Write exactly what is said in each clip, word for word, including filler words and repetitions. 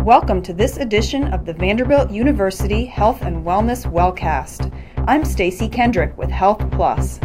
Welcome to this edition of the Vanderbilt University Health and Wellness Wellcast. I'm Stacy Kendrick with Health Plus.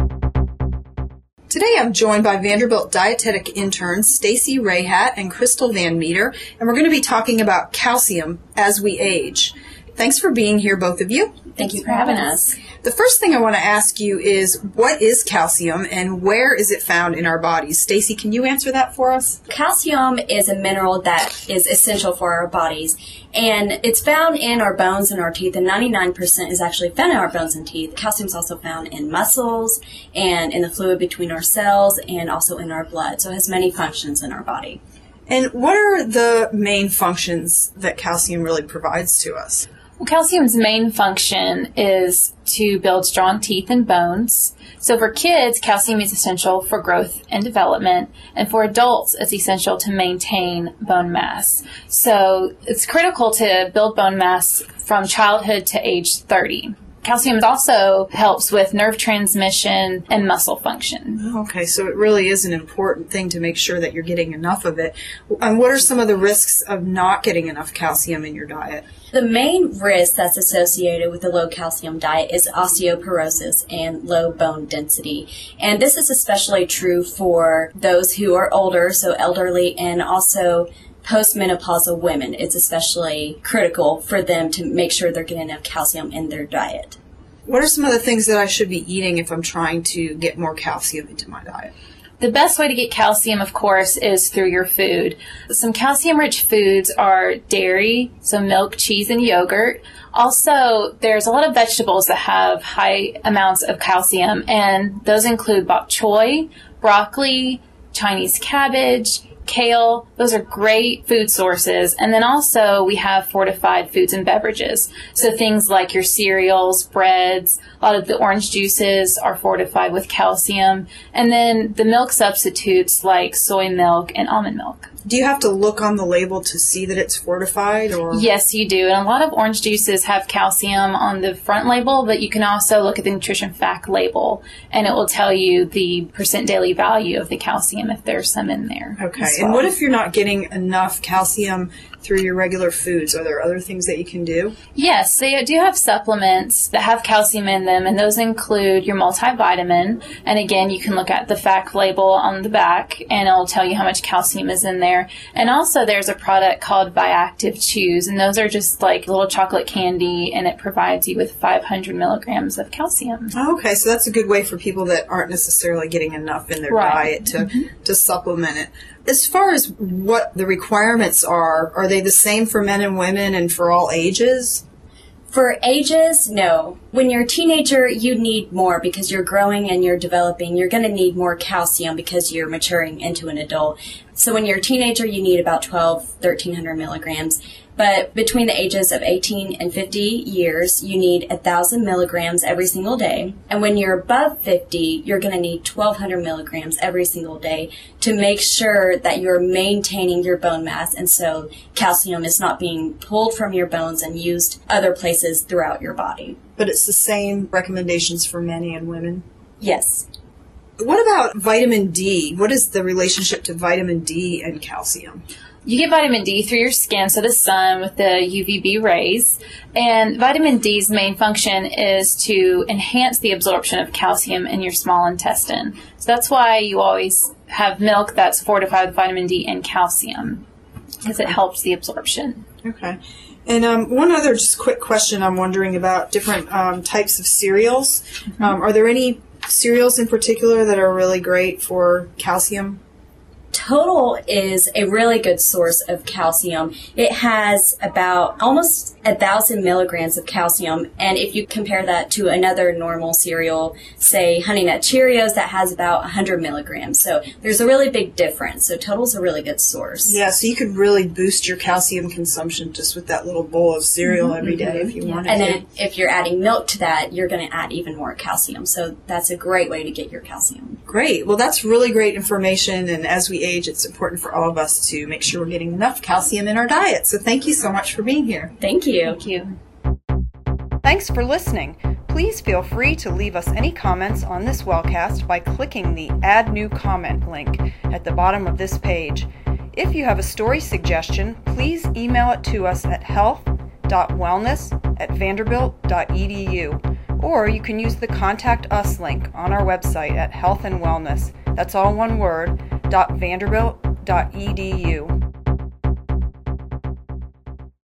Today I'm joined by Vanderbilt dietetic interns Stacy Rayhat and Crystal Van Meter, and we're going to be talking about calcium as we age. Thanks for being here, both of you. Thank you for having us. The first thing I want to ask you is, what is calcium and where is it found in our bodies? Stacy, can you answer that for us? Calcium is a mineral that is essential for our bodies, and it's found in our bones and our teeth, and ninety-nine percent is actually found in our bones and teeth. Calcium is also found in muscles and in the fluid between our cells and also in our blood, so it has many functions in our body. And what are the main functions that calcium really provides to us? Well, calcium's main function is to build strong teeth and bones. So for kids, calcium is essential for growth and development, and for adults, it's essential to maintain bone mass. So it's critical to build bone mass from childhood to age thirty. Calcium also helps with nerve transmission and muscle function. Okay, so it really is an important thing to make sure that you're getting enough of it. And what are some of the risks of not getting enough calcium in your diet? The main risk that's associated with a low calcium diet is osteoporosis and low bone density. And this is especially true for those who are older, so elderly, and also postmenopausal women. It's especially critical for them to make sure they're getting enough calcium in their diet. What are some of the things that I should be eating if I'm trying to get more calcium into my diet? The best way to get calcium, of course, is through your food. Some calcium-rich foods are dairy, so milk, cheese, and yogurt. Also, there's a lot of vegetables that have high amounts of calcium, and those include bok choy, broccoli, Chinese cabbage, kale. Those are great food sources. And then also we have fortified foods and beverages. So things like your cereals, breads, a lot of the orange juices are fortified with calcium. And then the milk substitutes like soy milk and almond milk. Do you have to look on the label to see that it's fortified? Or Yes, you do. And a lot of orange juices have calcium on the front label, but you can also look at the nutrition fact label, and it will tell you the percent daily value of the calcium if there's some in there. Okay. Well. And what if you're not getting enough calcium through your regular foods? Are there other things that you can do? Yes, they do have supplements that have calcium in them, and those include your multivitamin. And again, you can look at the fact label on the back, and it'll tell you how much calcium is in there. And also there's a product called Viactive Chews, and those are just like little chocolate candy, and it provides you with five hundred milligrams of calcium. Oh, okay, so that's a good way for people that aren't necessarily getting enough in their Right. diet to, Mm-hmm. to supplement it. As far as what the requirements are, are they the same for men and women and for all ages? For ages, no. When you're a teenager, you need more because you're growing and you're developing. You're going to need more calcium because you're maturing into an adult. So when you're a teenager, you need about twelve, thirteen hundred milligrams. But between the ages of eighteen and fifty years, you need one thousand milligrams every single day. And when you're above fifty, you're going to need twelve hundred milligrams every single day to make sure that you're maintaining your bone mass. And so calcium is not being pulled from your bones and used other places throughout your body. But it's the same recommendations for men and women? Yes. What about vitamin D? What is the relationship to vitamin D and calcium? You get vitamin D through your skin, so the sun with the U V B rays. And vitamin D's main function is to enhance the absorption of calcium in your small intestine. So that's why you always have milk that's fortified with vitamin D and calcium, because it helps the absorption. Okay. And um, one other just quick question I'm wondering about different um, types of cereals. Mm-hmm. Um, are there any cereals in particular that are really great for calcium? Total is a really good source of calcium. It has about almost a thousand milligrams of calcium, and if you compare that to another normal cereal, say Honey Nut Cheerios, that has about one hundred milligrams. So there's a really big difference. So Total's a really good source. Yeah, so you could really boost your calcium consumption just with that little bowl of cereal mm-hmm. every day if you yeah. wanted and to. And then if you're adding milk to that, you're going to add even more calcium. So that's a great way to get your calcium. Great. Well, that's really great information, and as we age, it's important for all of us to make sure we're getting enough calcium in our diet. So thank you so much for being here. Thank you. Thank you. Thanks for listening. Please feel free to leave us any comments on this wellcast by clicking the Add New Comment link at the bottom of this page. If you have a story suggestion, please email it to us at health dot wellness at vanderbilt dot e d u, or you can use the Contact Us link on our website at health and wellness, that's all one word, dot vanderbilt dot e d u.